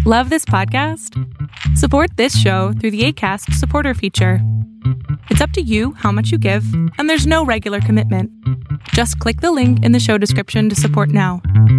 Love this podcast? Support this show through the Acast supporter feature. It's up to you how much you give, and there's no regular commitment. Just click the link in the show description to support now.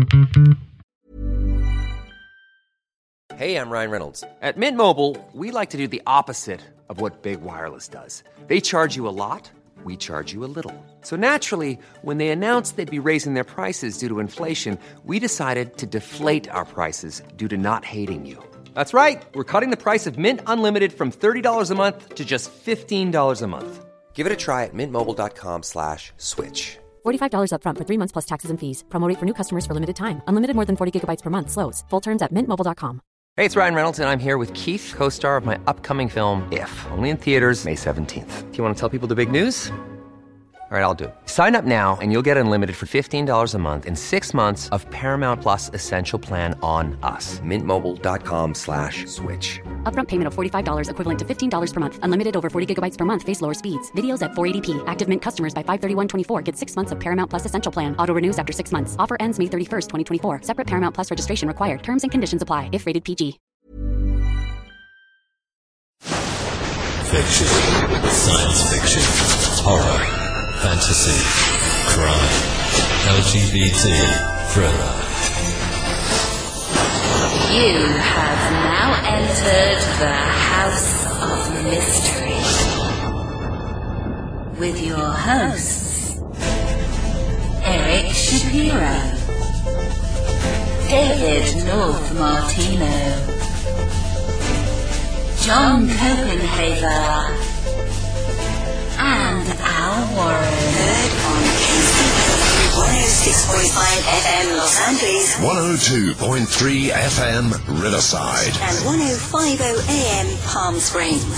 Hey, I'm Ryan Reynolds. At Mint Mobile, we like to do the opposite of what Big Wireless does. They charge you a lot, we charge you a little. So naturally, when they announced they'd be raising their prices due to inflation, we decided to deflate our prices due to not hating you. That's right. We're cutting the price of Mint Unlimited from $30 a month to just $15 a month. Give it a try at mintmobile.com/switch. $45 up front for 3 months plus taxes and fees. Promo rate for new customers for limited time. Unlimited more than 40 gigabytes per month. Slows full terms at mintmobile.com. Hey, it's Ryan Reynolds, and I'm here with Keith, co-star of my upcoming film, If, only in theaters May 17th. Do you want to tell people the big news? All right, I'll do it. Sign up now and you'll get unlimited for $15 a month and 6 months of Paramount Plus Essential Plan on us. mintmobile.com/switch. Upfront payment of $45 equivalent to $15 per month. Unlimited over 40 gigabytes per month. Face lower speeds. Videos at 480p. Active Mint customers by 531.24 get 6 months of Paramount Plus Essential Plan. Auto renews after 6 months. Offer ends May 31st, 2024. Separate Paramount Plus registration required. Terms and conditions apply if rated PG. Fiction, science fiction, horror, fantasy, crime, LGBT, thriller. You have now entered the House of Mystery with your hosts, Eric Shapiro, David North Martino, John Copenhaver, and Al Warren. Heard on KCBQ 106.5 FM Los Angeles, 102.3 FM Riverside, and 105.0 AM Palm Springs.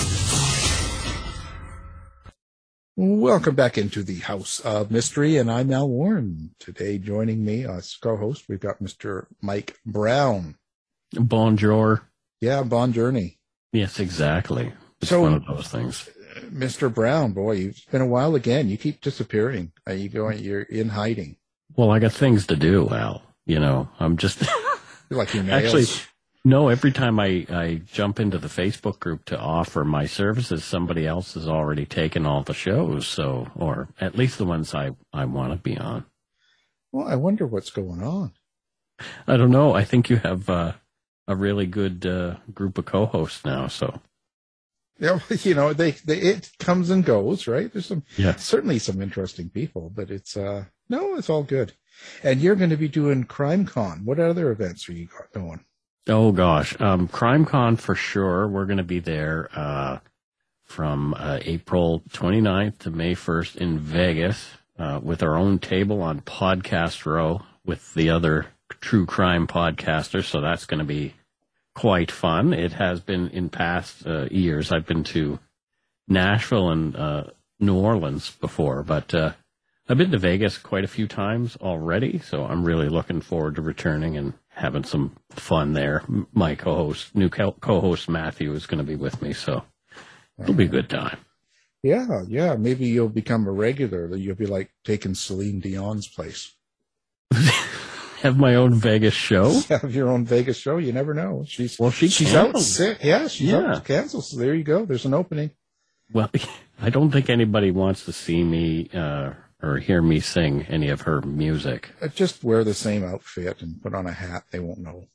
Welcome back into the House of Mystery, and I'm Al Warren. Today, joining me as co-host, we've got Mr. Mike Brown. Bonjour. Yeah, bon journey. Yes, exactly. It's So- one of those things. Mr. Brown, boy, it's been a while again. You keep disappearing. You're in hiding. Well, I got things to do, Al. You know, I'm just You're like your nails. actually no. Every time I jump into the Facebook group to offer my services, somebody else has already taken all the shows. So, or at least the ones I want to be on. Well, I wonder what's going on. I don't know. I think you have a really good group of co-hosts now. So. Yeah, it comes and goes, right? There's Yeah. certainly some interesting people, but it's all good. And you're going to be doing CrimeCon. What other events are you got going? Oh gosh, CrimeCon for sure. We're going to be there from April 29th to May 1st in Vegas with our own table on Podcast Row with the other true crime podcasters. So that's going to be quite fun. It has been in past years. I've been to Nashville and New Orleans before, but I've been to Vegas quite a few times already, so I'm really looking forward to returning and having some fun there. My new co-host Matthew is going to be with me, so it'll be a good time. Yeah. Maybe you'll become a regular. You'll be like taking Celine Dion's place. Have my own Vegas show. Have your own Vegas show. You never know. She's out canceled. sick. Yeah, she's out canceled. So there you go. There's an opening. Well, I don't think anybody wants to see me or hear me sing any of her music. Just wear the same outfit and put on a hat. They won't know.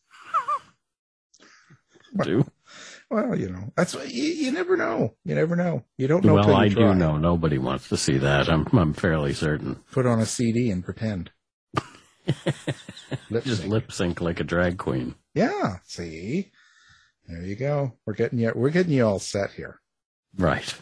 Do? Well, that's you never know. You never know. You don't know. Well, I till you try. do know. Nobody wants to see that. I'm fairly certain. Put on a CD and pretend. Lip sync like a drag queen. Yeah. See, there you go. We're getting you all set here. Right.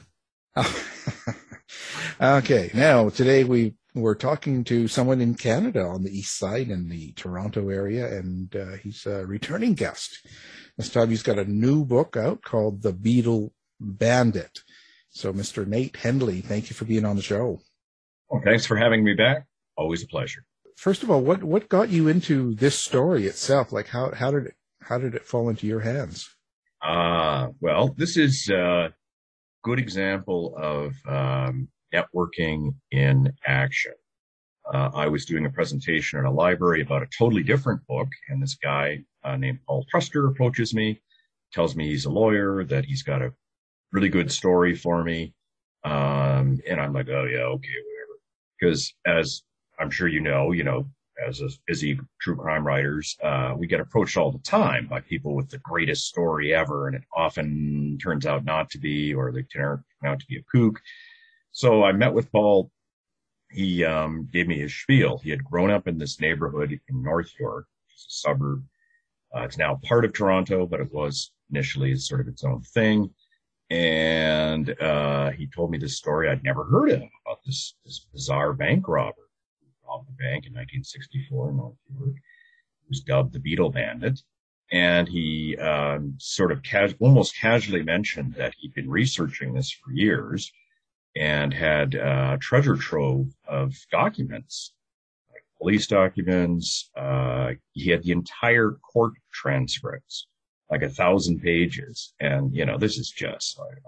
Okay. Now today we're talking to someone in Canada on the east side in the Toronto area, and he's a returning guest. This time he's got a new book out called The Beetle Bandit. So, Mr. Nate Hendley, thank you for being on the show. Well, thanks for having me back. Always a pleasure. First of all, what got you into this story itself? Like, how did it fall into your hands? Well, this is a good example of networking in action. I was doing a presentation at a library about a totally different book, and this guy named Paul Truster approaches me, tells me he's a lawyer, that he's got a really good story for me. And I'm like, oh yeah, okay, whatever. Because as I'm sure you know, as busy true crime writers, we get approached all the time by people with the greatest story ever, and it often turns out not to be, or they turn out to be a kook. So I met with Paul. He gave me his spiel. He had grown up in this neighborhood in North York, which is a suburb. It's now part of Toronto, but it was initially sort of its own thing. And he told me this story I'd never heard of, about this bizarre bank robber who robbed the bank in 1964 in North York. He was dubbed the Beetle Bandit. And he sort of almost casually mentioned that he'd been researching this for years and had a treasure trove of documents, like police documents. He had the entire court transcripts, like 1,000 pages. And, this is just like,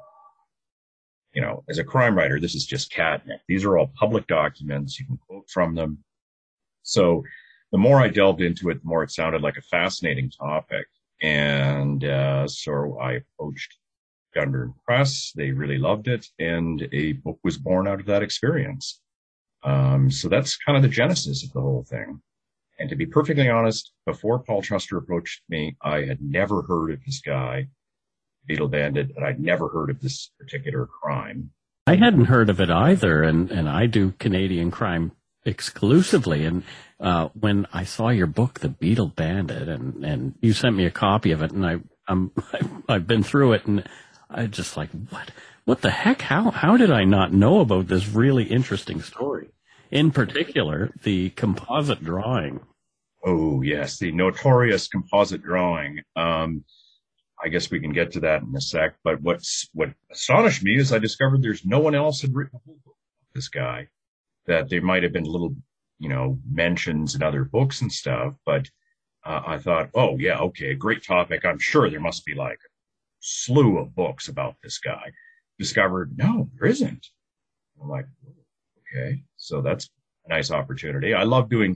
as a crime writer, this is just catnip. These are all public documents. You can quote from them. So the more I delved into it, the more it sounded like a fascinating topic. And so I approached Gundern Press. They really loved it, and a book was born out of that experience. So that's kind of the genesis of the whole thing. And to be perfectly honest, before Paul Truster approached me, I had never heard of this guy, Beetle Bandit, and I'd never heard of this particular crime. I hadn't heard of it either, and I do Canadian crime exclusively. And when I saw your book, The Beetle Bandit, and you sent me a copy of it, and I've been through it, and I just like, what the heck? How did I not know about this really interesting story? In particular, the composite drawing. Oh, yes, the notorious composite drawing. I guess we can get to that in a sec. But what astonished me is I discovered there's no one else had written a whole book about this guy. That there might have been little, mentions in other books and stuff. But I thought, oh, yeah, okay, great topic. I'm sure there must be like a slew of books about this guy. Discovered, no, there isn't. I'm like, okay, so that's a nice opportunity. I love doing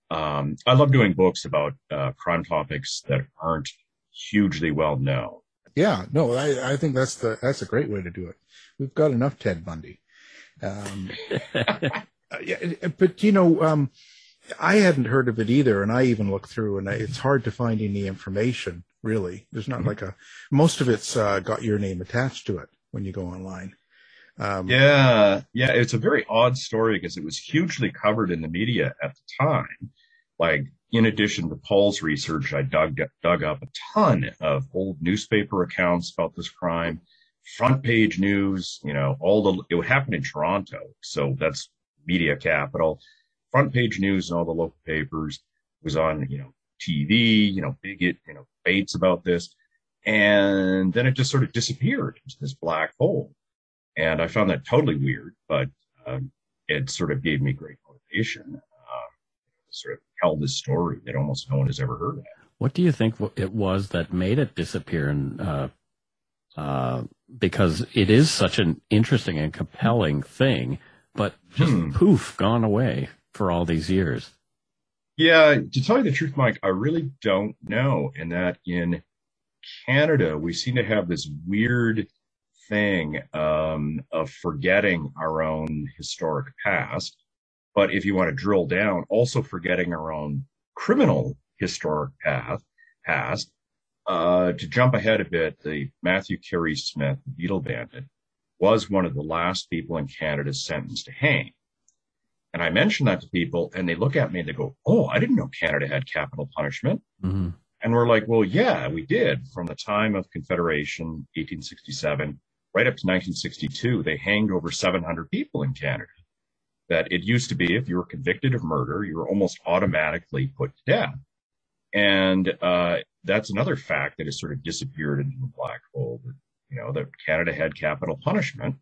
books about crime topics that aren't hugely well known. Yeah, no, I think that's a great way to do it. We've got enough Ted Bundy. Yeah, but I hadn't heard of it either, and I even looked through, and it's hard to find any information. Really, there's not like most of it's got your name attached to it when you go online. Yeah, it's a very odd story because it was hugely covered in the media at the time. Like, in addition to Paul's research, I dug up a ton of old newspaper accounts about this crime, front page news. It would happen in Toronto, so that's media capital. Front page news and all the local papers. It was on, TV, big, debates about this. And then it just sort of disappeared into this black hole. And I found that totally weird, but it sort of gave me great motivation. Sort of tell this story that almost no one has ever heard of. What do you think it was that made it disappear? And because it is such an interesting and compelling thing, but just poof, gone away for all these years. Yeah, to tell you the truth, Mike, I really don't know. In that in Canada, we seem to have this weird thing of forgetting our own historic past. But if you want to drill down, also forgetting our own criminal historic past. To jump ahead a bit, the Matthew Carey Smith, the Beetle Bandit, was one of the last people in Canada sentenced to hang. And I mention that to people, and they look at me and they go, oh, I didn't know Canada had capital punishment. Mm-hmm. And we're like, well, yeah, we did. From the time of Confederation, 1867, right up to 1962, they hanged over 700 people in Canada. That it used to be, if you were convicted of murder, you were almost automatically put to death. And that's another fact that has sort of disappeared into the black hole, that Canada had capital punishment.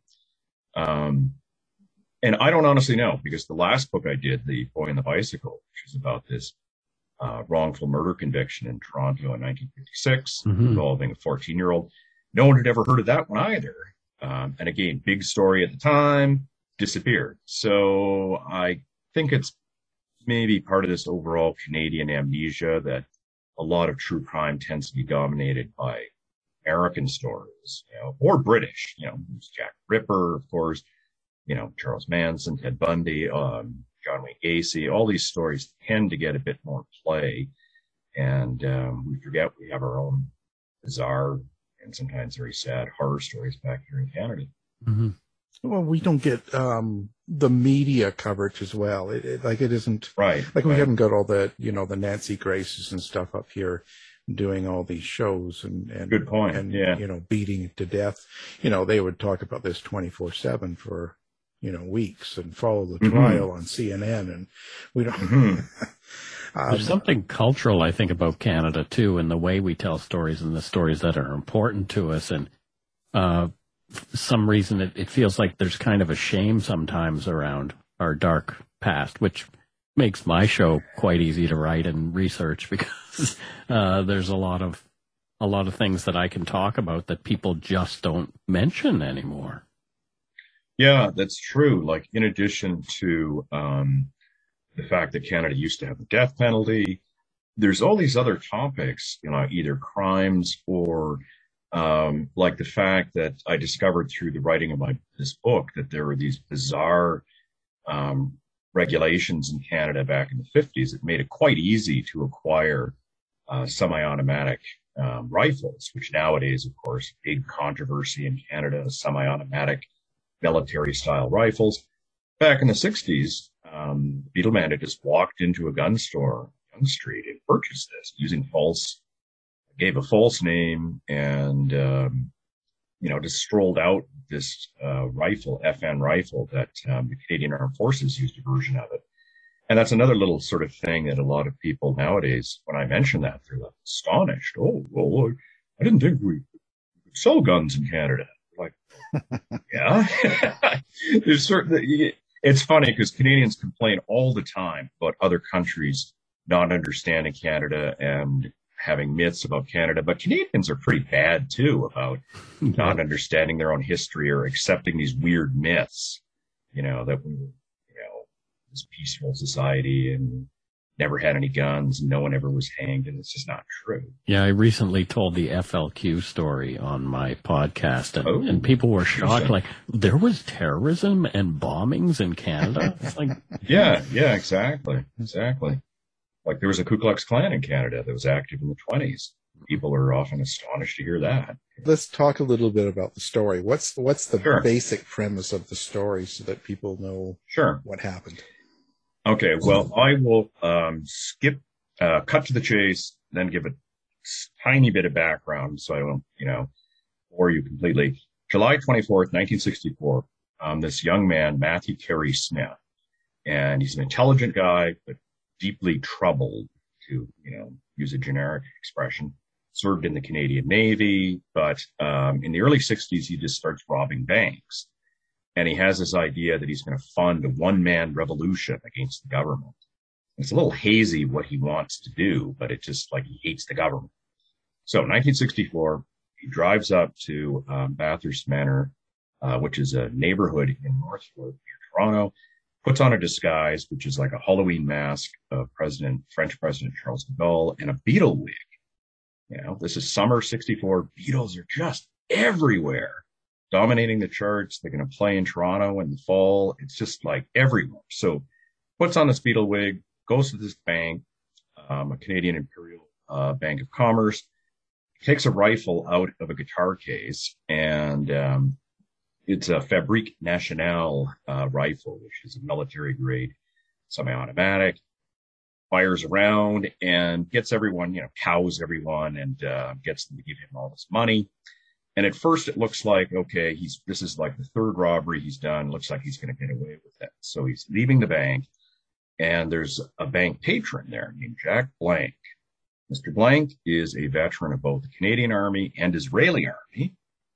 And I don't honestly know, because the last book I did, The Boy and the Bicycle, which is about this wrongful murder conviction in Toronto in 1956, involving a 14-year-old. No one had ever heard of that one either. And again, big story at the time, disappeared. So I think it's maybe part of this overall Canadian amnesia that a lot of true crime tends to be dominated by American stories, or British, there's Jack Ripper, of course, Charles Manson, Ted Bundy, John Wayne Gacy. All these stories tend to get a bit more play. And we forget we have our own bizarre and sometimes very sad horror stories back here in Canada. Mm-hmm. Well, we don't get the media coverage as well. It isn't right. Like we haven't got all the the Nancy Graces and stuff up here doing all these shows and good point. And yeah. Beating it to death. They would talk about this 24/7 for weeks and follow the trial on CNN, and we don't. There's something cultural, I think, about Canada too, and the way we tell stories and the stories that are important to us. And for some reason, it feels like there's kind of a shame sometimes around our dark past, which makes my show quite easy to write and research because there's a lot of things that I can talk about that people just don't mention anymore. Yeah, that's true. Like, in addition to the fact that Canada used to have the death penalty, there's all these other topics, either crimes or like the fact that I discovered through the writing of this book that there were these bizarre regulations in Canada back in the 50s that made it quite easy to acquire semi-automatic rifles, which nowadays, of course, big controversy in Canada, semi-automatic military-style rifles. Back in the 60s, Beetleman had just walked into a gun store, Young Street, and purchased this using gave a false name, and just strolled out this rifle, FN rifle, that the Canadian Armed Forces used a version of it. And that's another little sort of thing that a lot of people nowadays, when I mention that, they're like astonished. Oh, well, I didn't think we could sell guns in Canada. Like, yeah. There's certainly, it's funny because Canadians complain all the time about other countries not understanding Canada and having myths about Canada, but Canadians are pretty bad too about not understanding their own history or accepting these weird myths, that we were, this peaceful society and never had any guns and no one ever was hanged, and it's just not true. Yeah, I recently told the FLQ story on my podcast, and people were shocked. Like, there was terrorism and bombings in Canada? It's like, yeah, exactly. Like, there was a Ku Klux Klan in Canada that was active in the 20s. People are often astonished to hear that. Let's talk a little bit about the story. What's the basic premise of the story so that people know what happened? Okay, well, I will cut to the chase, then give a tiny bit of background so I don't, bore you completely. July 24th, 1964, this young man, Matthew Carey Smith, and he's an intelligent guy, but deeply troubled, to, use a generic expression, served in the Canadian Navy, but in the early 60s, he just starts robbing banks. And he has this idea that he's going to fund a one-man revolution against the government. It's a little hazy what he wants to do, but it's just like he hates the government. So 1964, he drives up to Bathurst Manor, which is a neighborhood in Northwood near Toronto, puts on a disguise, which is like a Halloween mask of French President Charles de Gaulle, and a beetle wig. This is summer 64. Beatles are just everywhere, dominating the charts. They're going to play in Toronto in the fall. It's just like everywhere. So puts on this beetle wig, goes to this bank, a Canadian Imperial Bank of Commerce, takes a rifle out of a guitar case, and it's a Fabrique Nationale rifle, which is a military-grade semi-automatic, fires around and gets everyone, cows everyone, and gets them to give him all this money. And at first it looks like, okay, this is like the third robbery he's done. Looks like he's going to get away with it. So he's leaving the bank, and there's a bank patron there named Jack Blank. Mr. Blank is a veteran of both the Canadian Army and Israeli Army.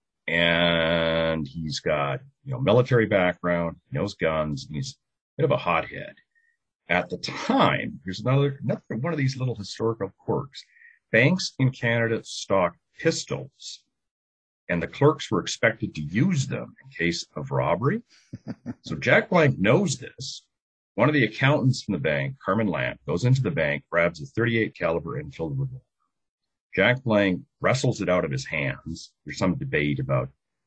And he's got, military background, he knows guns, and he's a bit of a hothead. At the time, here's another one of these little historical quirks. Banks in Canada stocked pistols, and the clerks were expected to use them in case of robbery. So Jack Blank knows this, One of the accountants from the bank, Carmen Lamb, goes into the bank, grabs a .38 caliber Enfield revolver. Jack Blank wrestles it out of his hands. There's some debate about,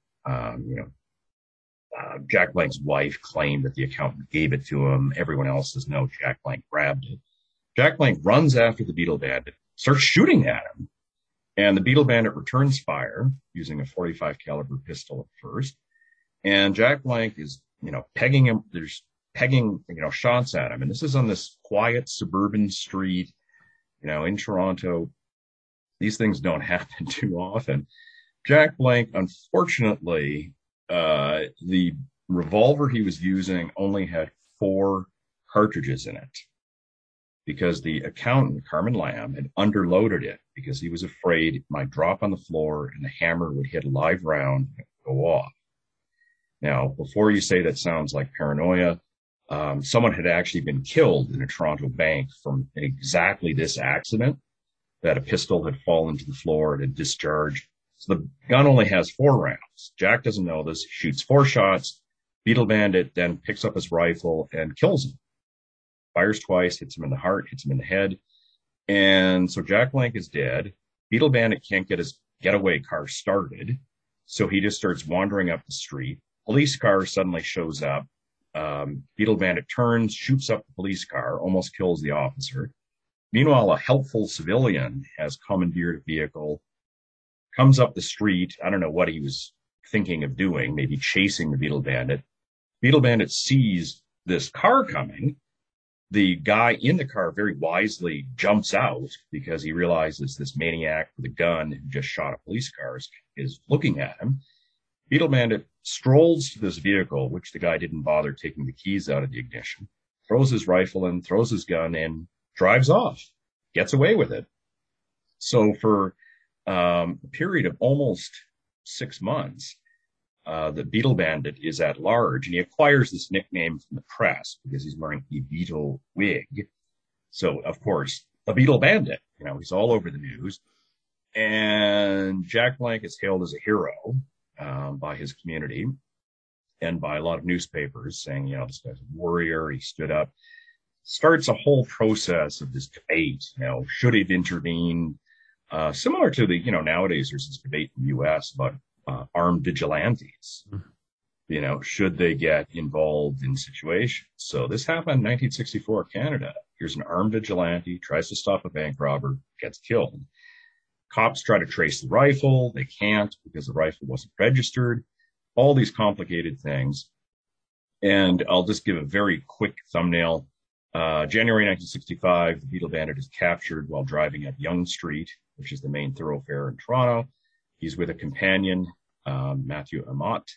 Jack Blank's wife claimed that the accountant gave it to him. Everyone else says no, Jack Blank grabbed it. Jack Blank runs after the Beetle Bandit, starts shooting at him. And the Beetle Bandit returns fire using a .45 caliber pistol at first. And Jack Blank is, pegging him. There's pegging, shots at him. And this is on this quiet suburban street, in Toronto. These things don't happen too often. Jack Blank, unfortunately, the revolver he was using only had 4 cartridges in it because the accountant, Carmen Lamb, had underloaded it because he was afraid it might drop on the floor and the hammer would hit a live round and go off. Now, before you say that sounds like paranoia, someone had actually been killed in a Toronto bank from exactly this accident, that a pistol had fallen to the floor and had discharged. So the gun only has 4 rounds. Jack doesn't know this. He shoots 4 shots. Beetle Bandit then picks up his rifle and kills him. Fires twice, hits him in the heart, hits him in the head. And so Jack Blank is dead. Beetle Bandit can't get his getaway car started. So he just starts wandering up the street. Police car suddenly shows up. Beetle Bandit turns, shoots up the police car, almost kills the officer. Meanwhile, a helpful civilian has commandeered a vehicle, comes up the street. I don't know what he was thinking of doing, maybe chasing the Beetle Bandit. Beetle Bandit sees this car coming. The guy in the car very wisely jumps out because he realizes this maniac with a gun who just shot a police car is looking at him. Beetle Bandit strolls to this vehicle, which the guy didn't bother taking the keys out of the ignition, throws his rifle in, throws his gun in, drives off, gets away with it. So for a period of almost 6 months, the Beetle Bandit is at large, and he acquires this nickname from the press because he's wearing a beetle wig. So, of course, the Beetle Bandit, he's all over the news. And Jack Blank is hailed as a hero by his community and by a lot of newspapers saying, this guy's a warrior, he stood up. Starts a whole process of this debate, should he have intervened? Similar to the, nowadays there's this debate in the U.S. about armed vigilantes. Should they get involved in situations? So this happened in 1964 Canada. Here's an armed vigilante, tries to stop a bank robber, gets killed. Cops try to trace the rifle. They can't because the rifle wasn't registered. All these complicated things. And I'll just give a very quick thumbnail. January 1965, the Beetle Bandit is captured while driving up Yonge Street, which is the main thoroughfare in Toronto. He's with a companion, Matthew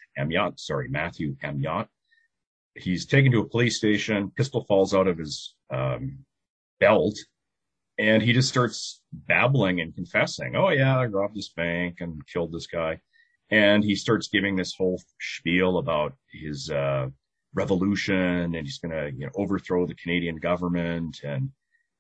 Amyot. He's taken to a police station. Pistol falls out of his belt, and he just starts babbling and confessing. Oh yeah, I robbed this bank and killed this guy. And he starts giving this whole spiel about his revolution, and he's going to overthrow the Canadian government, and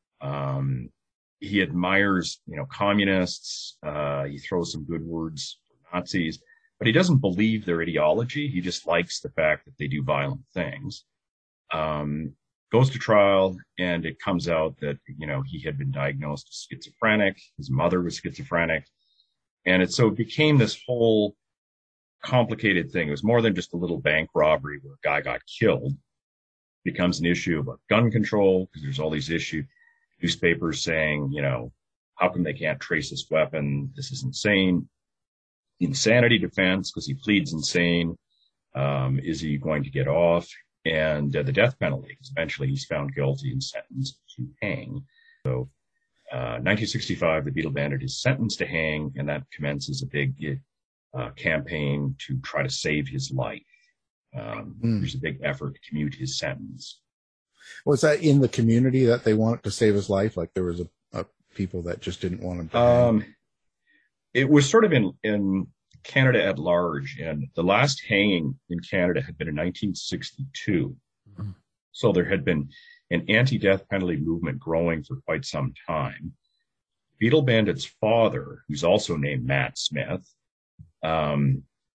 he admires communists. He throws some good words for Nazis, but he doesn't believe their ideology. He just likes the fact that they do violent things. Goes to trial, and it comes out that he had been diagnosed as schizophrenic. His mother was schizophrenic, and it became this whole complicated thing. It was more than just a little bank robbery where a guy got killed. It becomes an issue about gun control because there's all these issues. Newspapers saying, how come they can't trace this weapon? This is insane. Insanity defense because he pleads insane. Is he going to get off? And the death penalty, because eventually he's found guilty and sentenced to hang. So 1965, the Beetle Bandit is sentenced to hang, and that commences a big campaign to try to save his life. There's a big effort to commute his sentence. Was that in the community that they wanted to save his life? Like there was a people that just didn't want him to hang? It was sort of in Canada at large, and the last hanging in Canada had been in 1962. Mm-hmm. So there had been an anti-death penalty movement growing for quite some time. Beetle Bandit's father, who's also named Matt Smith,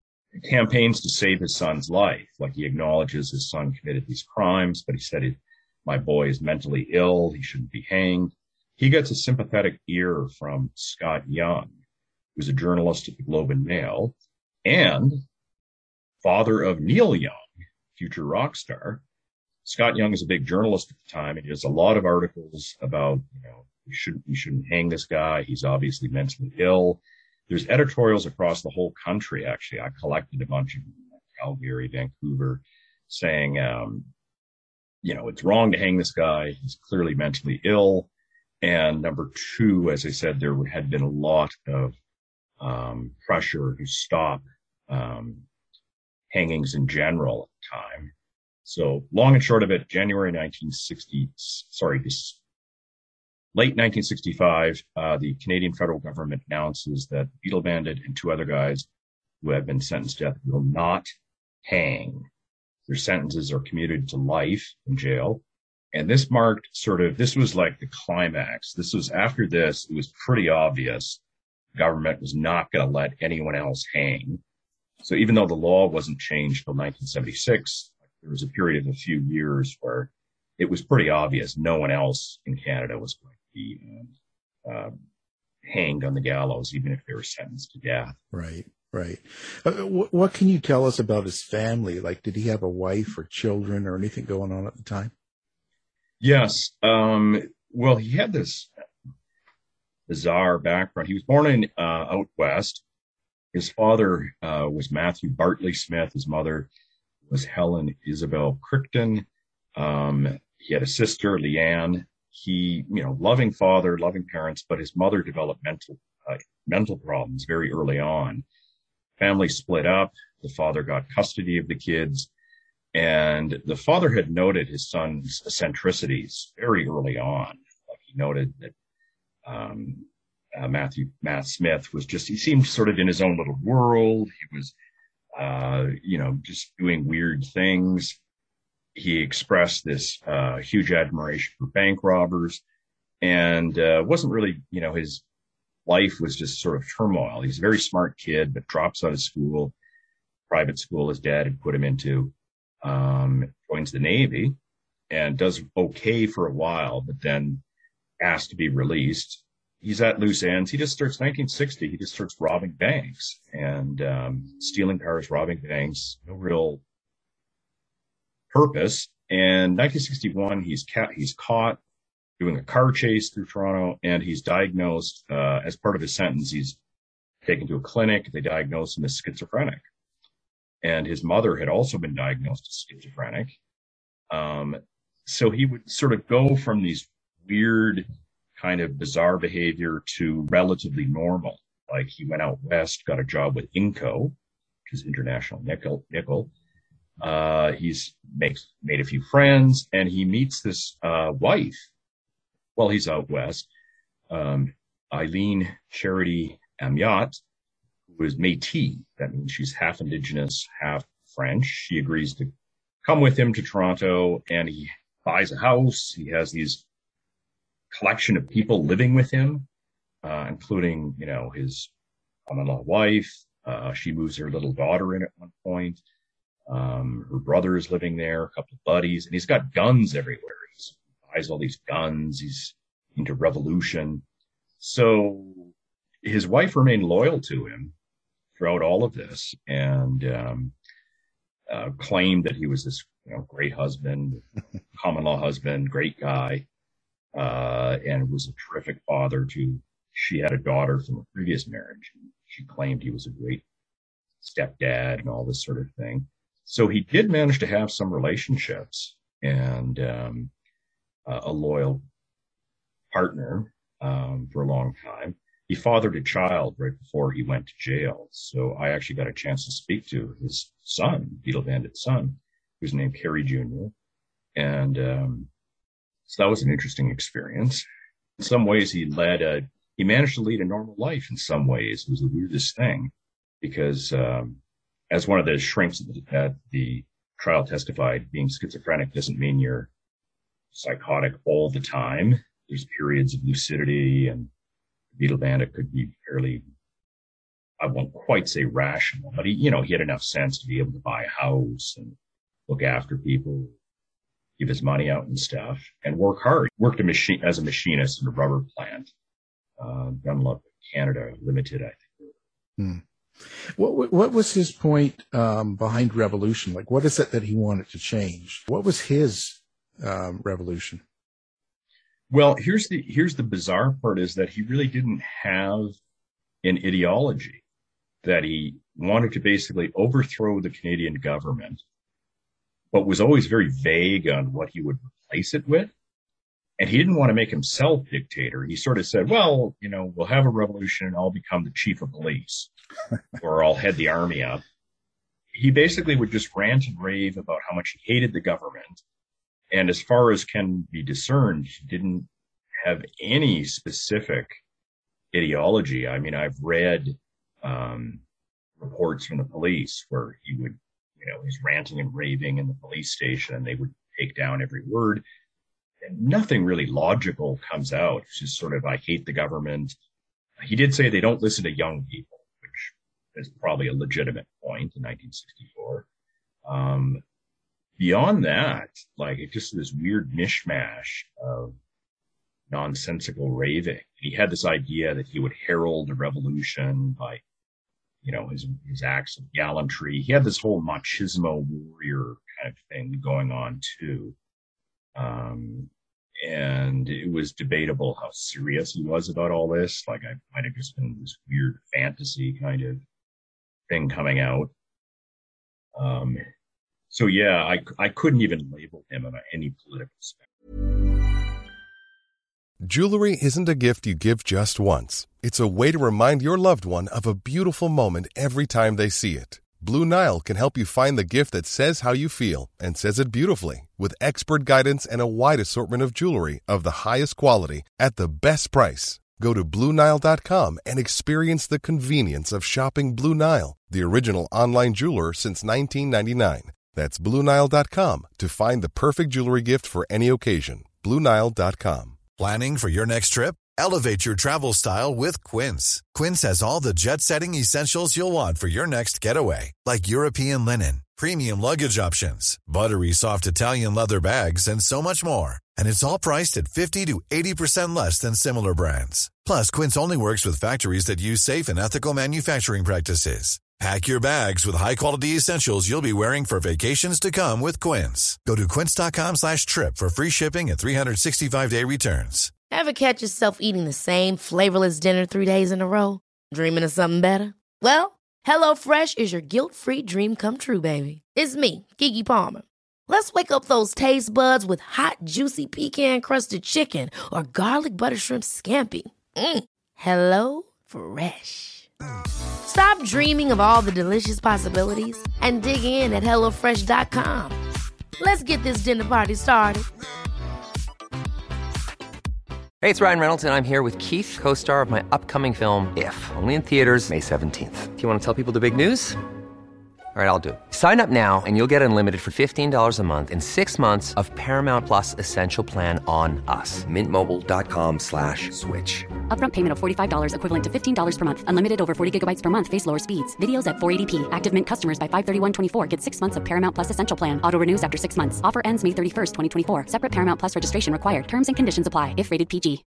campaigns to save his son's life. Like he acknowledges his son committed these crimes, but he said my boy is mentally ill. He shouldn't be hanged. He gets a sympathetic ear from Scott Young, who's a journalist at the Globe and Mail and father of Neil Young, future rock star. Scott Young is a big journalist at the time. And he does a lot of articles about, we shouldn't hang this guy. He's obviously mentally ill. There's editorials across the whole country, actually. I collected a bunch of them, Calgary, Vancouver, saying, it's wrong to hang this guy. He's clearly mentally ill. And number two, as I said, there had been a lot of pressure to stop hangings in general at the time. So long and short of it, late 1965, the Canadian federal government announces that Beetle Bandit and two other guys who have been sentenced to death will not hang. Their sentences are commuted to life in jail. And this was like the climax. This was after this, it was pretty obvious the government was not going to let anyone else hang. So even though the law wasn't changed till 1976, there was a period of a few years where it was pretty obvious no one else in Canada was going to be hanged on the gallows, even if they were sentenced to death. Right. What can you tell us about his family? Like, did he have a wife or children or anything going on at the time? Yes. Well, he had this bizarre background. He was born in out west. His father was Matthew Bartley Smith. His mother was Helen Isabel Crichton. He had a sister, Leanne. He, loving father, loving parents, but his mother developed mental problems very early on. Family split up. The father got custody of the kids. And the father had noted his son's eccentricities very early on. Like he noted that Matt Smith was he seemed sort of in his own little world. He was, just doing weird things. He expressed this huge admiration for bank robbers and wasn't really, his life was just sort of turmoil. He's a very smart kid, but drops out of school, private school his dad had put him into. Joins the Navy and does okay for a while, but then asked to be released. He's at loose ends. He just starts 1960. He just starts robbing banks and stealing cars, robbing banks. No real purpose. And 1961, he's caught doing a car chase through Toronto, and he's diagnosed as part of his sentence. He's taken to a clinic. They diagnosed him as schizophrenic. And his mother had also been diagnosed as schizophrenic. So he would sort of go from these weird kind of bizarre behavior to relatively normal. Like he went out west, got a job with Inco, which is International Nickel. He's made a few friends, and he meets this wife while he's out west, Eileen Charity Amiot, who is Métis. That means she's half Indigenous, half French. She agrees to come with him to Toronto, and he buys a house. He has these collection of people living with him, including, his common-law wife. She moves her little daughter in at one point. Her brother is living there, a couple of buddies, and he's got guns everywhere. He buys all these guns. He's into revolution. So his wife remained loyal to him throughout all of this, and claimed that he was this great husband, common law husband, great guy, and was a terrific father to. She had a daughter from a previous marriage. She claimed he was a great stepdad and all this sort of thing. So he did manage to have some relationships and a loyal partner for a long time. He fathered a child right before he went to jail. So I actually got a chance to speak to his son, Beetle Bandit's son, who's named Kerry Jr. And so that was an interesting experience. In some ways, he managed to lead a normal life in some ways. It was the weirdest thing because as one of the shrinks at the trial testified, being schizophrenic doesn't mean you're psychotic all the time. There's periods of lucidity, and Beetle Bandit could be fairly, I won't quite say rational, but he had enough sense to be able to buy a house and look after people. give his money out and stuff, and work hard. Worked as a machinist in a rubber plant, Dunlop Canada Limited, I think. Hmm. What was his point behind revolution? Like, what is it that he wanted to change? What was his revolution? Well, here's the bizarre part, is that he really didn't have an ideology, that he wanted to basically overthrow the Canadian government, but was always very vague on what he would replace it with. And he didn't want to make himself dictator. He sort of said, well, we'll have a revolution and I'll become the chief of police or I'll head the army up. He basically would just rant and rave about how much he hated the government. And as far as can be discerned, he didn't have any specific ideology. I mean, I've read reports from the police where he would, he's ranting and raving in the police station and they would take down every word. And nothing really logical comes out. It's just sort of, I hate the government. He did say they don't listen to young people, which is probably a legitimate point in 1964. Beyond that, like, it just this weird mishmash of nonsensical raving. He had this idea that he would herald the revolution by, his acts of gallantry. He had this whole machismo warrior kind of thing going on too. And it was debatable how serious he was about all this. Like, I might have just been this weird fantasy kind of thing coming out. So yeah, I couldn't even label him on any political spectrum. Jewelry isn't a gift you give just once. It's a way to remind your loved one of a beautiful moment every time they see it. Blue Nile can help you find the gift that says how you feel and says it beautifully, with expert guidance and a wide assortment of jewelry of the highest quality at the best price. Go to BlueNile.com and experience the convenience of shopping Blue Nile, the original online jeweler since 1999. That's BlueNile.com to find the perfect jewelry gift for any occasion. BlueNile.com. Planning for your next trip? Elevate your travel style with Quince. Quince has all the jet-setting essentials you'll want for your next getaway, like European linen, premium luggage options, buttery soft Italian leather bags, and so much more. And it's all priced at 50 to 80% less than similar brands. Plus, Quince only works with factories that use safe and ethical manufacturing practices. Pack your bags with high-quality essentials you'll be wearing for vacations to come with Quince. Go to quince.com/trip for free shipping and 365-day returns. Ever catch yourself eating the same flavorless dinner 3 days in a row? Dreaming of something better? Well, HelloFresh is your guilt-free dream come true, baby. It's me, Keke Palmer. Let's wake up those taste buds with hot, juicy pecan-crusted chicken or garlic butter shrimp scampi. Hello Fresh. Stop dreaming of all the delicious possibilities and dig in at HelloFresh.com. Let's get this dinner party started. Hey, it's Ryan Reynolds, and I'm here with Keith, co-star of my upcoming film, If, only in theaters May 17th. Do you want to tell people the big news? All right, I'll do it. Sign up now and you'll get unlimited for $15 a month and 6 months of Paramount Plus Essential Plan on us. MintMobile.com/switch. Upfront payment of $45 equivalent to $15 per month. Unlimited over 40 gigabytes per month. Face lower speeds. Videos at 480p. Active Mint customers by 531.24 get 6 months of Paramount Plus Essential Plan. Auto renews after 6 months. Offer ends May 31st, 2024. Separate Paramount Plus registration required. Terms and conditions apply if rated PG.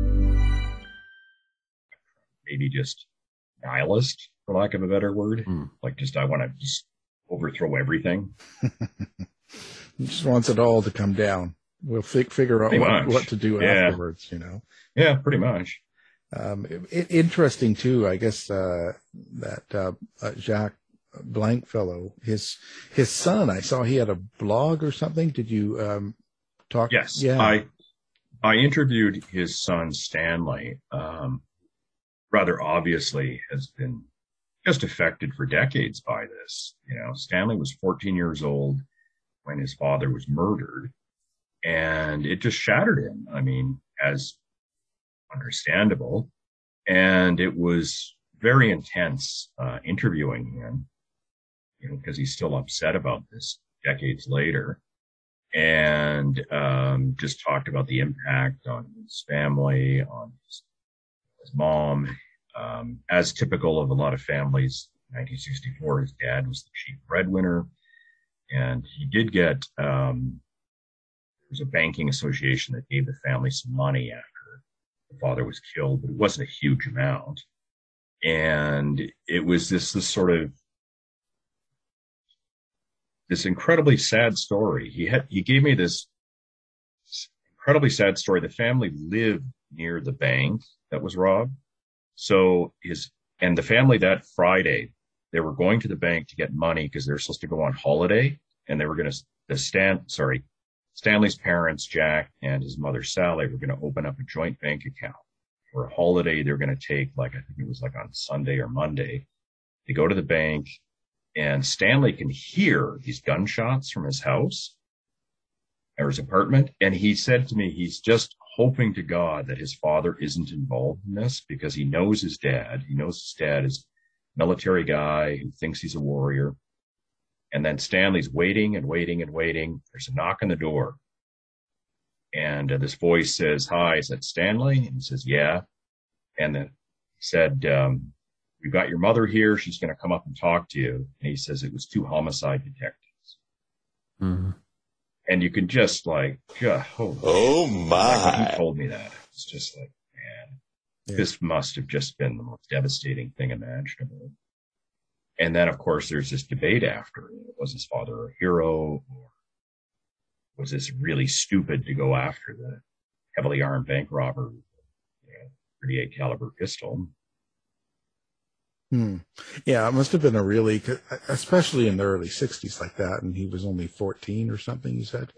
Maybe just nihilist, for lack of a better word. Like, just, I want to just overthrow everything. He just wants it all to come down. We'll figure out what to do afterwards, Yeah, pretty much. Interesting too, I guess, that Jacques Blanc fellow, his son, I saw he had a blog or something. Did you talk? Yes. Yeah. I interviewed his son, Stanley. Rather obviously has been just affected for decades by this. Stanley was 14 years old when his father was murdered, and it just shattered him. I mean, as understandable. And it was very intense interviewing him, because he's still upset about this decades later. And just talked about the impact on his family, on his mom. As typical of a lot of families, in 1964, his dad was the chief breadwinner. And he did get was a banking association that gave the family some money after the father was killed, but it wasn't a huge amount. And it was this incredibly sad story. He gave me this incredibly sad story. The family lived near the bank that was robbed. So the family that Friday, they were going to the bank to get money because they were supposed to go on holiday, and they were going to, Stanley's parents, Jack, and his mother, Sally, were going to open up a joint bank account for a holiday. They were going to take, I think it was on Sunday or Monday. They go to the bank, and Stanley can hear these gunshots from his house or his apartment. And he said to me, he's just hoping to God that his father isn't involved in this, because he knows his dad. He knows his dad is a military guy who thinks he's a warrior. And then Stanley's waiting and waiting and waiting. There's a knock on the door. And this voice says, "Hi, is that Stanley?" And he says, "Yeah." And then he said, "We've got your mother here. She's going to come up and talk to you." And he says it was 2 homicide detectives. Mm-hmm. And you can just oh my. When he told me that, it's just like, man, this must have just been the most devastating thing imaginable. And then, of course, there's this debate after. Was his father a hero, or was this really stupid to go after the heavily armed bank robber with a .38 caliber pistol? Yeah, it must have been a really, especially in the early 60s like that, and he was only 14 or something, you said.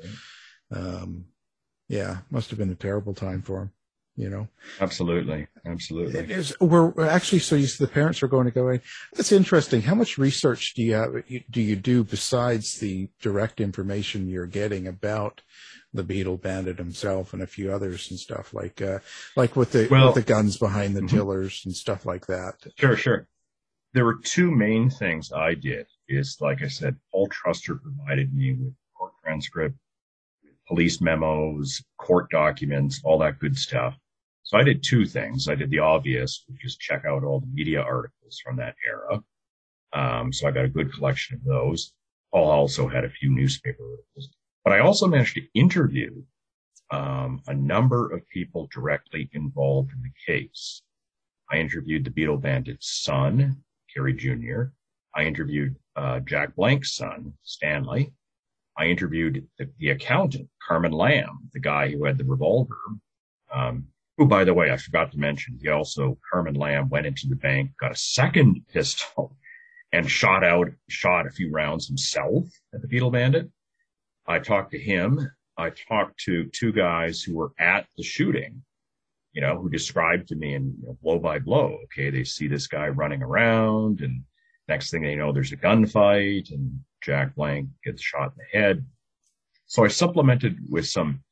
Yeah, must have been a terrible time for him. Absolutely. We're actually, so you said the parents are going to go in. That's interesting. How much research do you do besides the direct information you're getting about the Beetle Bandit himself and a few others and stuff like with the guns behind the tillers and stuff like that? Sure. There were 2 main things I did. Is, like I said, Paul Truster provided me with court transcript, police memos, court documents, all that good stuff. So I did 2 things. I did the obvious, which is check out all the media articles from that era. So I got a good collection of those. Paul also had a few newspaper articles. But I also managed to interview a number of people directly involved in the case. I interviewed the Beetle Bandit's son, Kerry Jr. I interviewed Jack Blank's son, Stanley. I interviewed the accountant, Carmen Lamb, the guy who had the revolver, who, by the way, I forgot to mention, Carmen Lamb went into the bank, got a second pistol, and shot a few rounds himself at the Beetle Bandit. I talked to him. I talked to 2 guys who were at the shooting, who described to me in blow by blow. Okay, they see this guy running around, and next thing they know, there's a gunfight, and Jack Blank gets shot in the head. So I supplemented with some,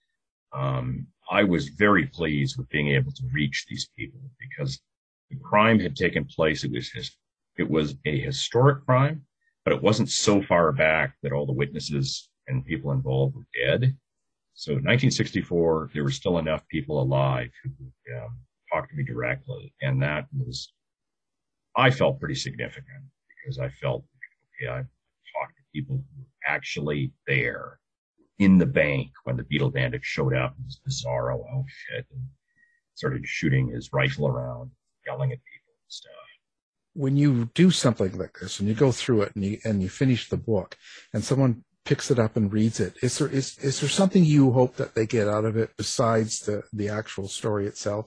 I was very pleased with being able to reach these people, because the crime had taken place. It was a historic crime, but it wasn't so far back that all the witnesses and people involved were dead. So in 1964, there were still enough people alive who could talk to me directly. And that was, I felt pretty significant, because I felt, okay, I talked to people who were actually there in the bank when the Beetle Bandit showed up in his bizarro outfit and started shooting his rifle around, yelling at people and stuff. When you do something like this and you go through it and you finish the book and someone picks it up and reads it, is there something you hope that they get out of it besides the actual story itself?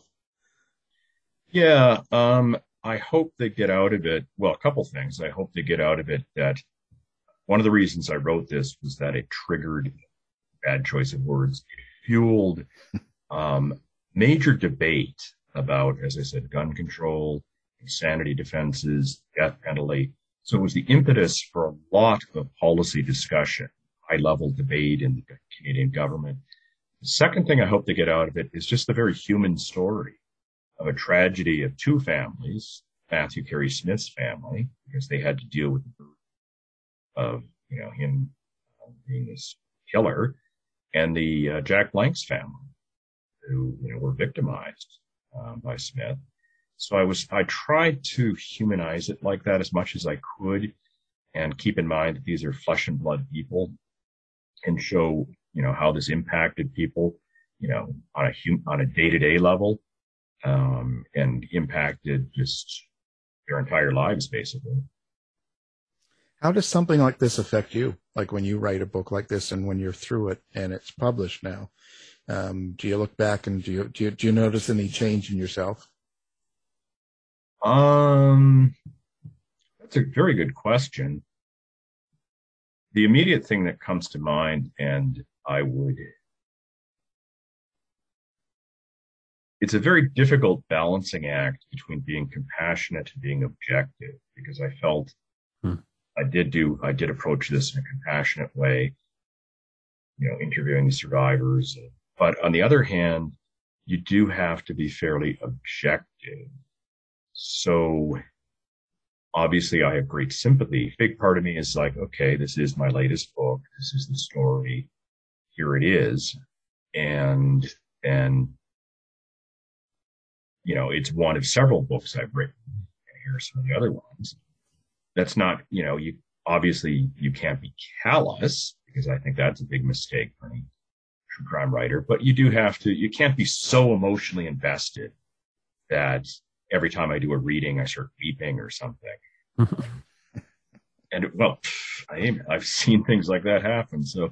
Yeah, I hope they get out of it, well, a couple things. I hope they get out of it that one of the reasons I wrote this was that it triggered, bad choice of words, it fueled major debate about, as I said, gun control, insanity defenses, death penalty. So it was the impetus for a lot of policy discussion, high-level debate in the Canadian government. The second thing I hope they get out of it is just the very human story of a tragedy of 2 families, Matthew Carey Smith's family, because they had to deal with the birth of, him being this killer, and the Jack Blank's family, who, were victimized by Smith. So I tried to humanize it like that as much as I could, and keep in mind that these are flesh and blood people, and show how this impacted people, on a day-to-day level, and impacted just their entire lives, basically. How does something like this affect you? Like when you write a book like this and when you're through it and it's published now, do you look back and do you notice any change in yourself? That's a very good question. The immediate thing that comes to mind, and it's a very difficult balancing act between being compassionate and being objective, because I felt I did approach this in a compassionate way, interviewing the survivors. But on the other hand, you do have to be fairly objective. So obviously I have great sympathy. Big part of me is like, okay, this is my latest book. This is the story. Here it is. And it's one of several books I've written. And here are some of the other ones. That's not, you can't be callous, because I think that's a big mistake for any true crime writer, but you can't be so emotionally invested that every time I do a reading, I start weeping or something. And I've seen things like that happen. So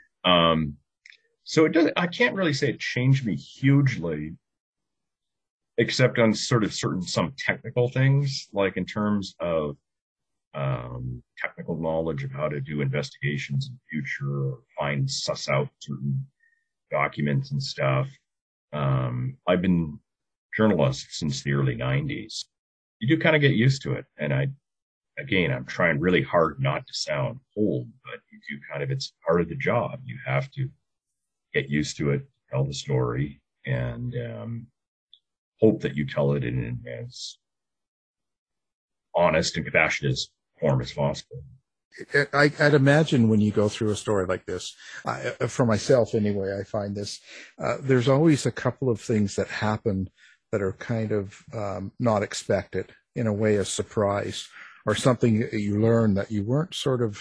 it doesn't, I can't really say it changed me hugely, except on sort of some technical things, like in terms of technical knowledge of how to do investigations in the future, or suss out certain documents and stuff. I've been journalist since the early 90s. You do kind of get used to it. And I'm trying really hard not to sound cold, but it's part of the job. You have to get used to it, tell the story, and hope that you tell it in as honest and compassionate form as possible. I'd imagine when you go through a story like this, for myself anyway, I find this, there's always a couple of things that happen that are kind of not expected, in a way, a surprise, or something that you learn that you weren't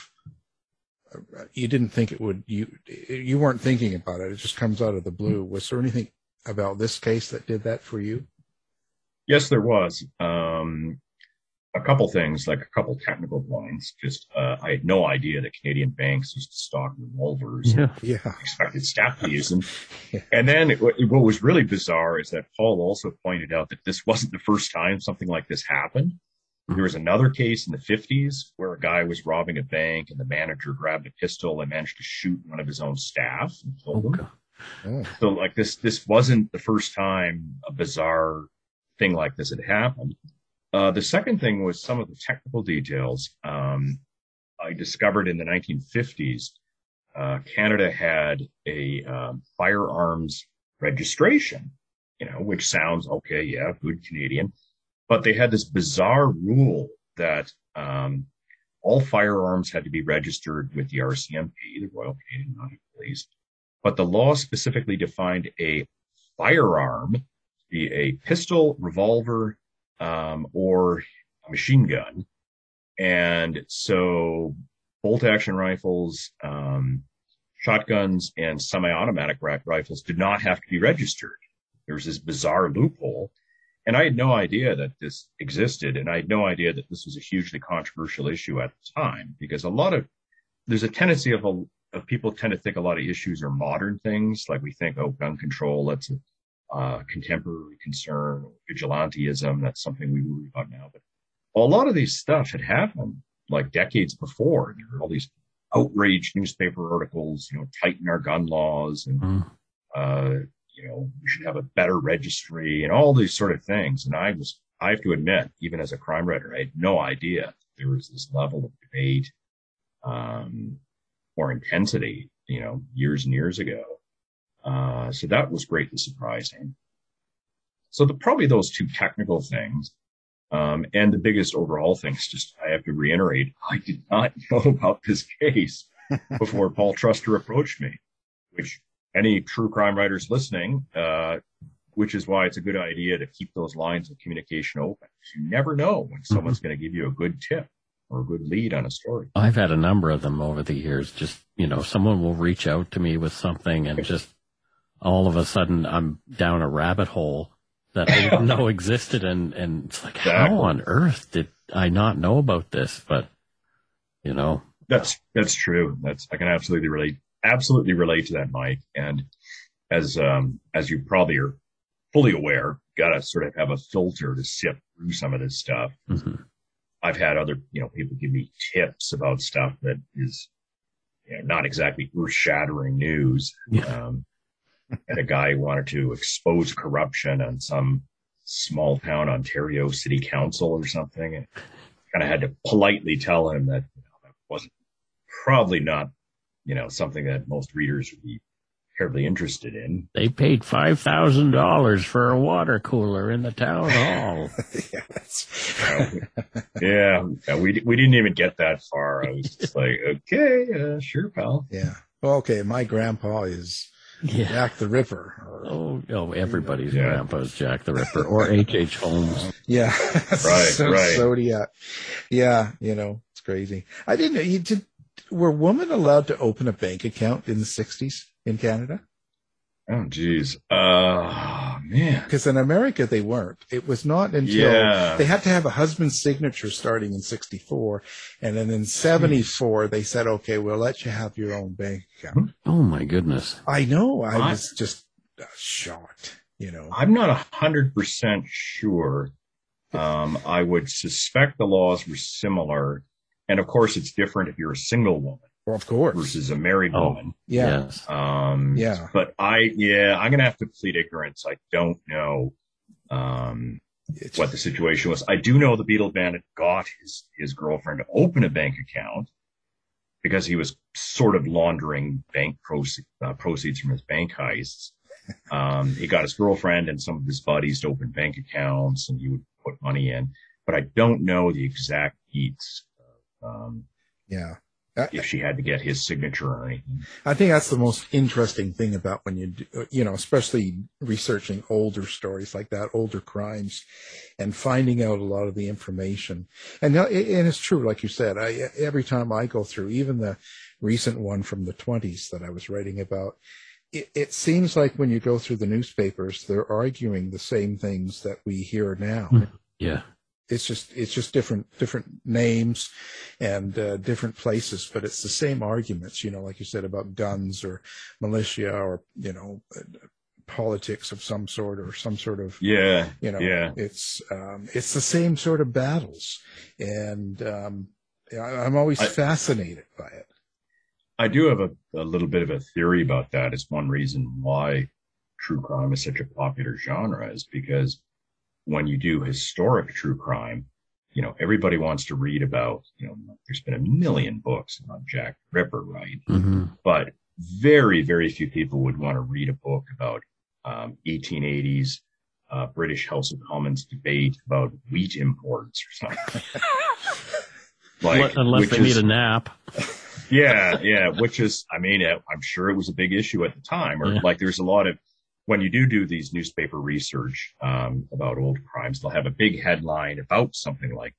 you didn't think it would, you weren't thinking about it. It just comes out of the blue. Was there anything about this case that did that for you? Yes, there was. A couple things, like a couple technical points. Just I had no idea that Canadian banks used to stock revolvers. Yeah. Expected staff to use them. Yeah. And then what was really bizarre is that Paul also pointed out that this wasn't the first time something like this happened. There was another case in the 50s where a guy was robbing a bank and the manager grabbed a pistol and managed to shoot one of his own staff and killed him. Oh. So like this wasn't the first time a bizarre thing like this had happened. The second thing was some of the technical details. I discovered in the 1950s, Canada had a firearms registration, which sounds okay, yeah, good Canadian. But they had this bizarre rule that all firearms had to be registered with the RCMP, the Royal Canadian Mounted Police. But the law specifically defined a firearm to be a pistol, revolver, or a machine gun. And so bolt-action rifles, shotguns, and semi-automatic rifles did not have to be registered. There was this bizarre loophole. And I had no idea that this existed, and I had no idea that this was a hugely controversial issue at the time, because there's a tendency of people tend to think a lot of issues are modern things. Like we think, gun control, that's a contemporary concern, vigilantism, that's something we worry about now. But a lot of these stuff had happened like decades before. There were all these outraged newspaper articles, tighten our gun laws, and we should have a better registry and all these sort of things. And I have to admit, even as a crime writer, I had no idea there was this level of debate or intensity, years and years ago. So that was greatly surprising. So probably those two technical things, and the biggest overall thing is just, I have to reiterate, I did not know about this case before Paul Truster approached me, which any true crime writers listening, which is why it's a good idea to keep those lines of communication open. You never know when someone's going to give you a good tip. or a good lead on a story. I've had a number of them over the years. Just, someone will reach out to me with something and just all of a sudden I'm down a rabbit hole that I didn't know existed. And it's like, Exactly. How on earth did I not know about this? But, That's true. I can absolutely relate to that, Mike. And as you probably are fully aware, got to sort of have a filter to sift through some of this stuff. Mm-hmm. I've had other, people give me tips about stuff that is not exactly earth-shattering news. Yeah. And a guy wanted to expose corruption on some small town Ontario city council or something. And kind of had to politely tell him that that wasn't probably not, something that most readers would be terribly interested in. They paid $5,000 for a water cooler in the town hall. We didn't even get that far. I was just like, okay, sure, pal. Yeah. Well, okay. My grandpa is Jack the Ripper. Everybody's grandpa is Jack the Ripper or H.H. Holmes. Yeah. Right. Zodiac. Yeah. It's crazy. I didn't know were women allowed to open a bank account in the 60s in Canada? Oh, geez. Man. Because in America, they weren't. It was not until they had to have a husband's signature starting in 64. And then in 74, they said, okay, we'll let you have your own bank account. Oh, my goodness. I know. I was just shocked, I'm not 100% sure. I would suspect the laws were similar. And of course, it's different if you're a single woman. Well, of course. Versus a married woman. Yeah. Yes. But I'm going to have to plead ignorance. I don't know what the situation was. I do know the Beetle Bandit got his girlfriend to open a bank account because he was sort of laundering bank proceeds from his bank heists. He got his girlfriend and some of his buddies to open bank accounts, and he would put money in. But I don't know the exact deets. If she had to get his signature or anything. I think that's the most interesting thing about when you do, especially researching older stories like that, older crimes, and finding out a lot of the information. And it's true, like you said, every time I go through, even the recent one from the 20s that I was writing about, it seems like when you go through the newspapers, they're arguing the same things that we hear now. Yeah. It's just different names and different places, but it's the same arguments, like you said, about guns or militia or, politics of some sort or some sort of, it's the same sort of battles. And I'm always fascinated by it. I do have a little bit of a theory about that. It's one reason why true crime is such a popular genre is because when you do historic true crime, everybody wants to read about, there's been a million books about Jack the Ripper, right? Mm-hmm. But very, very few people would want to read a book about 1880s British House of Commons debate about wheat imports or something. Unless they need a nap. Yeah, which is, I'm sure it was a big issue at the time. Or there's a lot of, when you do these newspaper research about old crimes, they'll have a big headline about something like,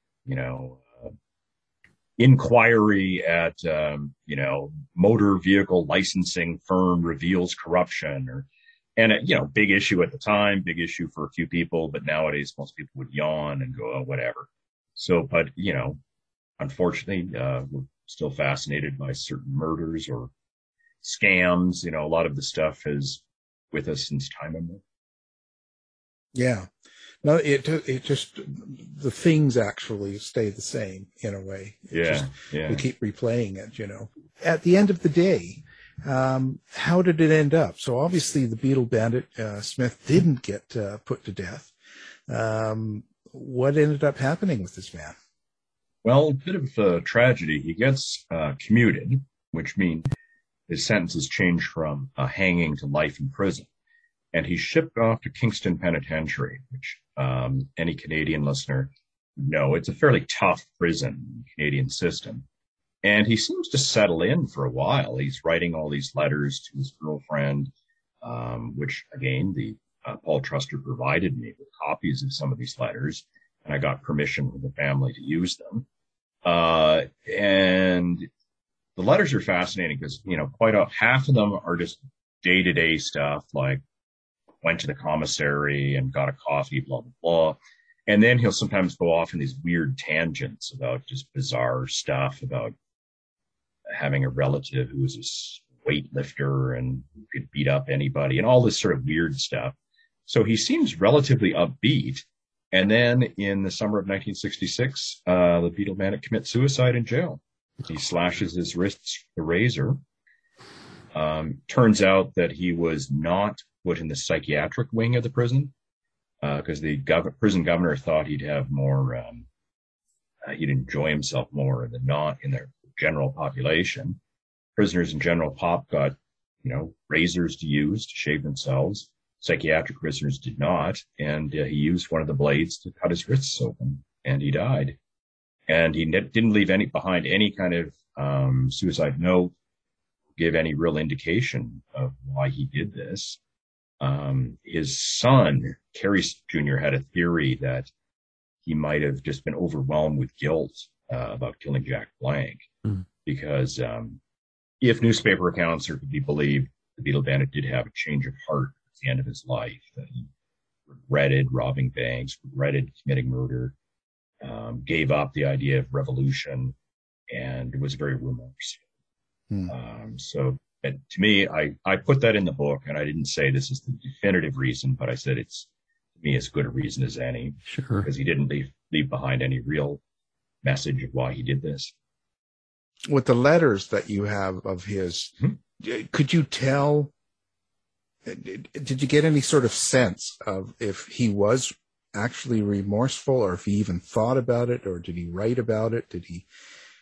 inquiry at, motor vehicle licensing firm reveals corruption big issue at the time, big issue for a few people, but nowadays most people would yawn and go, oh, whatever. So, but, unfortunately, we're still fascinated by certain murders or scams. A lot of the stuff is with us since time immemorial. Yeah. No, it just, the things actually stay the same in a way. We keep replaying it, At the end of the day, how did it end up? So obviously the Beetle Bandit, Smith didn't get put to death. What ended up happening with this man? Well, a bit of a tragedy. He gets commuted, which means his sentence is changed from hanging to life in prison. And he's shipped off to Kingston Penitentiary, which any Canadian listener would know. It's a fairly tough prison, Canadian system. And he seems to settle in for a while. He's writing all these letters to his girlfriend, which, again, the Paul Truster provided me with copies of some of these letters. And I got permission from the family to use them. And the letters are fascinating because, half of them are just day-to-day stuff, like went to the commissary and got a coffee, blah, blah, blah. And then he'll sometimes go off in these weird tangents about just bizarre stuff about having a relative who was a weightlifter and could beat up anybody and all this sort of weird stuff. So he seems relatively upbeat. And then in the summer of 1966, the Beetle Bandit commits suicide in jail. He slashes his wrists with a razor. Turns out that he was not put in the psychiatric wing of the prison because the prison governor thought he'd have more, he'd enjoy himself more than not in the general population. Prisoners in general pop got, razors to use to shave themselves. Psychiatric prisoners did not, and he used one of the blades to cut his wrists open, and he died. And he didn't leave behind any kind of suicide note, give any real indication of why he did this. His son, Cary Jr., had a theory that he might have just been overwhelmed with guilt about killing Jack Blank, because if newspaper accounts are to be believed, the Beetle Bandit did have a change of heart at the end of his life, that he regretted robbing banks, regretted committing murder, gave up the idea of revolution, and was very remorseful. So to me, I put that in the book, and I didn't say this is the definitive reason, but I said it's, to me, as good a reason as any. Sure. Because he didn't leave behind any real message of why he did this. With the letters that you have of his, could you tell, did you get any sort of sense of if he was actually remorseful, or if he even thought about it, or did he write about it? Did he?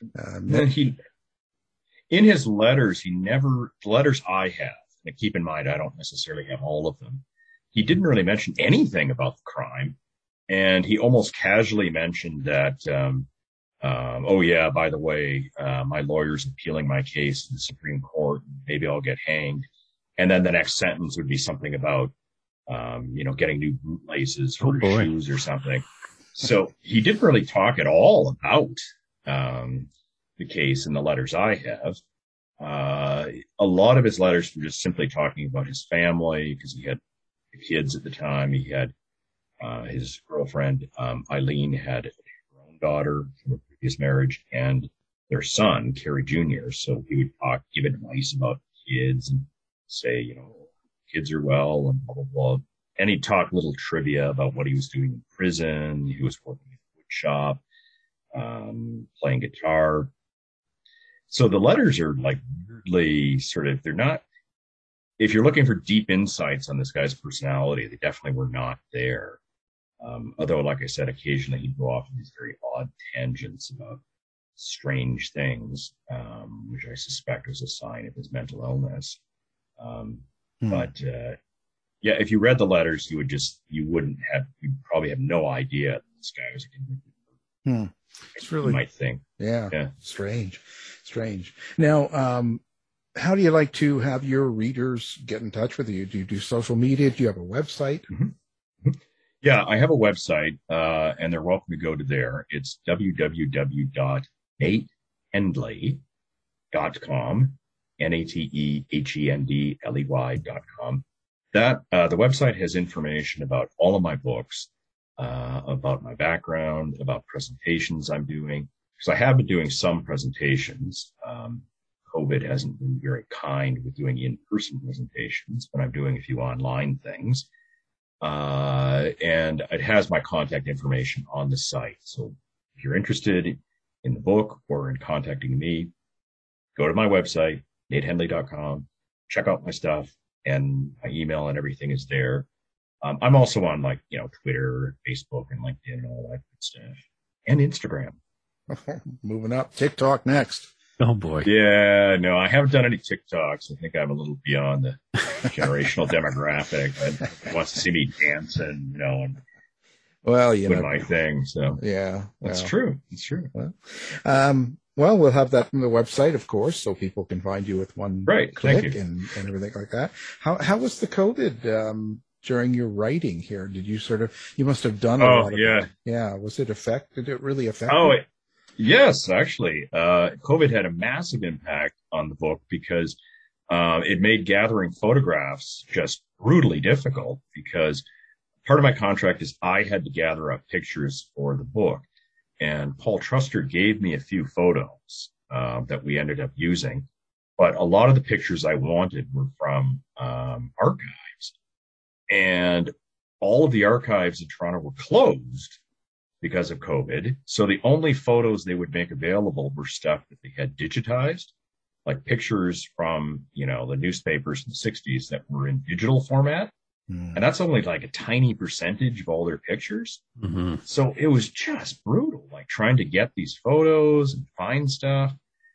In his letters, the letters I have, and keep in mind, I don't necessarily have all of them, he didn't really mention anything about the crime. And he almost casually mentioned that, oh yeah, by the way, my lawyer's appealing my case to the Supreme Court. Maybe I'll get hanged. And then the next sentence would be something about, getting new boot laces for his shoes or something. So he didn't really talk at all about the case in the letters I have. A lot of his letters were just simply talking about his family, because he had kids at the time. He had his girlfriend, Eileen, had her own daughter from a previous marriage, and their son, Cary Jr. So he would give advice about kids and say, kids are well and blah, blah, blah. And he'd talk a little trivia about what he was doing in prison. He was working at a wood shop, playing guitar. So the letters are like weirdly they're not, if you're looking for deep insights on this guy's personality, they definitely were not there. Although, like I said, occasionally he'd go off on these very odd tangents about strange things, which I suspect was a sign of his mental illness. But if you read the letters, you'd probably have no idea that this guy was a convicted murderer. It's really, you might think. Yeah. Strange. Now, how do you like to have your readers get in touch with you? Do you do social media? Do you have a website? Yeah, I have a website, and they're welcome to go to there. It's www.natehendley.com, NATEHENDLEY.com. The website has information about all of my books, about my background, about presentations I'm doing. Because I have been doing some presentations. COVID hasn't been very kind with doing in-person presentations, but I'm doing a few online things. And it has my contact information on the site. So if you're interested in the book or in contacting me, go to my website, natehendley.com, check out my stuff, and my email and everything is there. I'm also on Twitter, Facebook, and LinkedIn and all that good stuff, and Instagram. Moving up, TikTok next. Oh boy. Yeah, no, I haven't done any TikToks. I think I'm a little beyond the generational demographic that wants to see me dancing, and doing my thing. So yeah, that's true. It's true. Well, we'll have that from the website, of course, so people can find you with one click and everything like that. How was the COVID during your writing here? Did you you must have done a lot of it. Yeah. Did it really affect you? Yes, actually. COVID had a massive impact on the book because it made gathering photographs just brutally difficult, because part of my contract is I had to gather up pictures for the book. And Paul Truster gave me a few photos that we ended up using. But a lot of the pictures I wanted were from archives. And all of the archives in Toronto were closed because of COVID. So the only photos they would make available were stuff that they had digitized, like pictures from, the newspapers in the 60s that were in digital format. And that's only like a tiny percentage of all their pictures. Mm-hmm. So it was just brutal, like trying to get these photos and find stuff.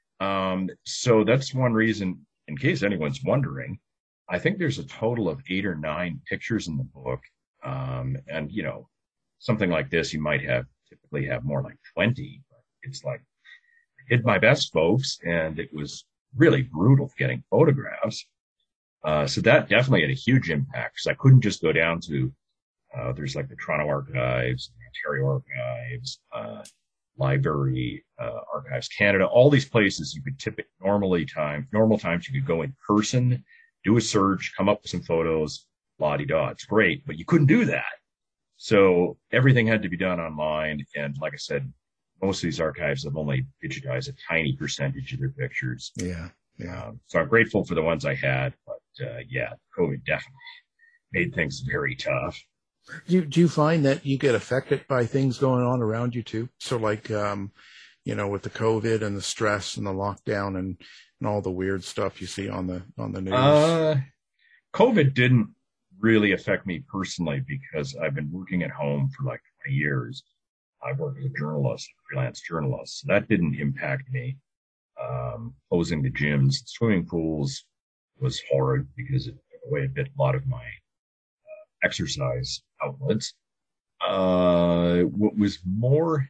So that's one reason, in case anyone's wondering, I think there's a total of 8 or 9 pictures in the book. And, something like this, you might typically have more like 20, but it's like, I did my best, folks. And it was really brutal getting photographs. So that definitely had a huge impact, because I couldn't just go down to, there's like the Toronto Archives, Ontario Archives, Library, Archives Canada, all these places you could normal times you could go in person, do a search, come up with some photos, la-di-da. It's great, but you couldn't do that. So everything had to be done online. And like I said, most of these archives have only digitized a tiny percentage of their pictures. Yeah. So I'm grateful for the ones I had, but COVID definitely made things very tough. Do you find that you get affected by things going on around you too? So like, with the COVID and the stress and the lockdown and all the weird stuff you see on the news? COVID didn't really affect me personally, because I've been working at home for like 20 years. I worked as a journalist, freelance journalist. So that didn't impact me. Closing the gyms, swimming pools was horrid because it took away a lot of my exercise outlets. What was more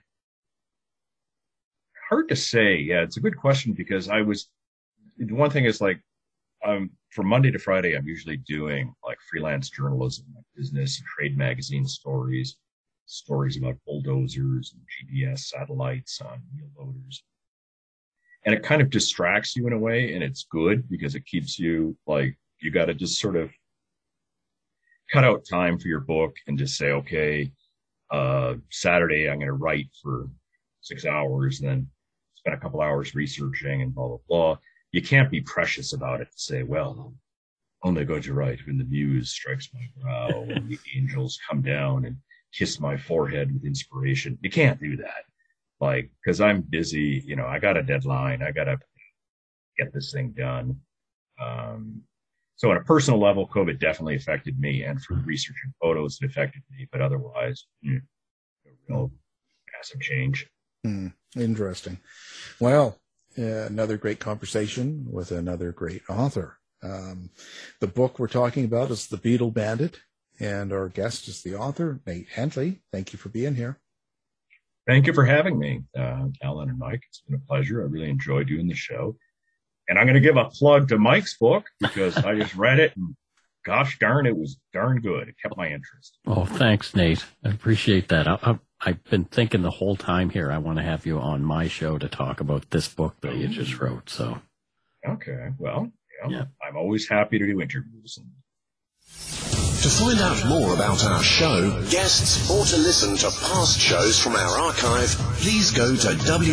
hard to say? Yeah, it's a good question, because the one thing is like, from Monday to Friday, I'm usually doing like freelance journalism, like business and trade magazine stories about bulldozers and GPS satellites on wheel loaders. And it kind of distracts you in a way, and it's good because it keeps you like, you got to just sort of cut out time for your book and just say, okay, Saturday, I'm going to write for 6 hours, then spend a couple hours researching and blah, blah, blah. You can't be precious about it to say, well, I'm only going to write when the muse strikes my brow and the angels come down and kiss my forehead with inspiration. You can't do that. Like, because I'm busy, I got a deadline. I got to get this thing done. So on a personal level, COVID definitely affected me, and for research and photos, it affected me. But otherwise, no real massive change. Interesting. Well, another great conversation with another great author. The book we're talking about is The Beetle Bandit, and our guest is the author, Nate Hentley. Thank you for being here. Thank you for having me, Alan and Mike. It's been a pleasure. I really enjoy doing the show. And I'm going to give a plug to Mike's book, because I just read it, and gosh darn, it was darn good. It kept my interest. Oh, thanks, Nate. I appreciate that. I've been thinking the whole time here, I want to have you on my show to talk about this book that you just wrote. So, okay, well, yeah. I'm always happy to do interviews. To find out more about our show, guests, or to listen to past shows from our archive, please go to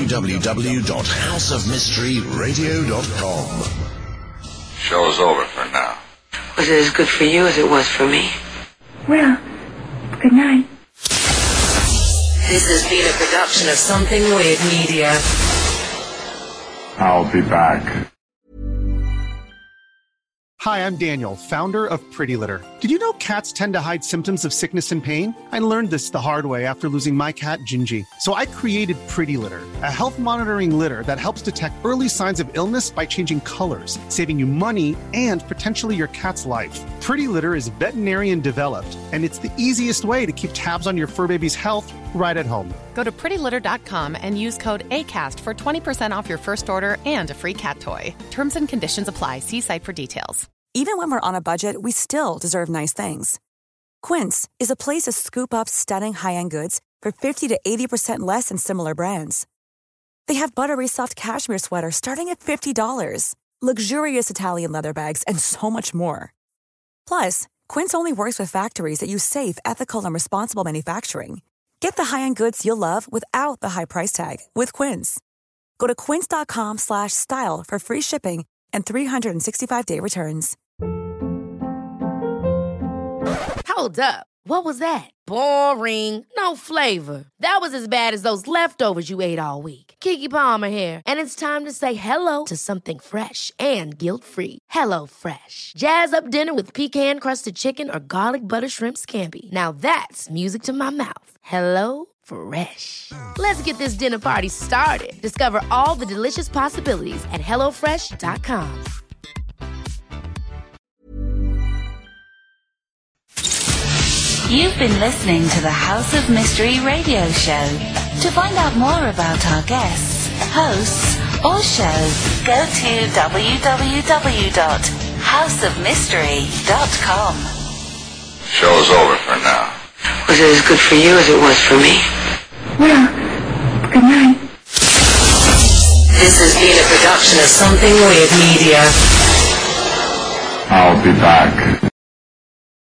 www.houseofmysteryradio.com. Show's over for now. Was it as good for you as it was for me? Well, good night. This has been a production of Something Weird Media. I'll be back. Hi, I'm Daniel, founder of Pretty Litter. Did you know cats tend to hide symptoms of sickness and pain? I learned this the hard way after losing my cat, Gingy. So I created Pretty Litter, a health monitoring litter that helps detect early signs of illness by changing colors, saving you money and potentially your cat's life. Pretty Litter is veterinarian developed, and it's the easiest way to keep tabs on your fur baby's health right at home. Go to prettylitter.com and use code ACAST for 20% off your first order and a free cat toy. Terms and conditions apply. See site for details. Even when we're on a budget, we still deserve nice things. Quince is a place to scoop up stunning high-end goods for 50 to 80% less than similar brands. They have buttery soft cashmere sweaters starting at $50, luxurious Italian leather bags, and so much more. Plus, Quince only works with factories that use safe, ethical, and responsible manufacturing. Get the high-end goods you'll love without the high price tag with Quince. Go to quince.com/style for free shipping and 365-day returns. Hold up. What was that? Boring. No flavor. That was as bad as those leftovers you ate all week. Keke Palmer here, and it's time to say hello to something fresh and guilt-free. Hello Fresh. Jazz up dinner with pecan-crusted chicken or garlic butter shrimp scampi. Now that's music to my mouth. Hello Fresh. Let's get this dinner party started. Discover all the delicious possibilities at HelloFresh.com. You've been listening to the House of Mystery radio show. To find out more about our guests, hosts, or shows, go to www.houseofmystery.com. Show's over for now. Was it as good for you as it was for me? Well, good night. This has been a production of Something Weird Media. I'll be back.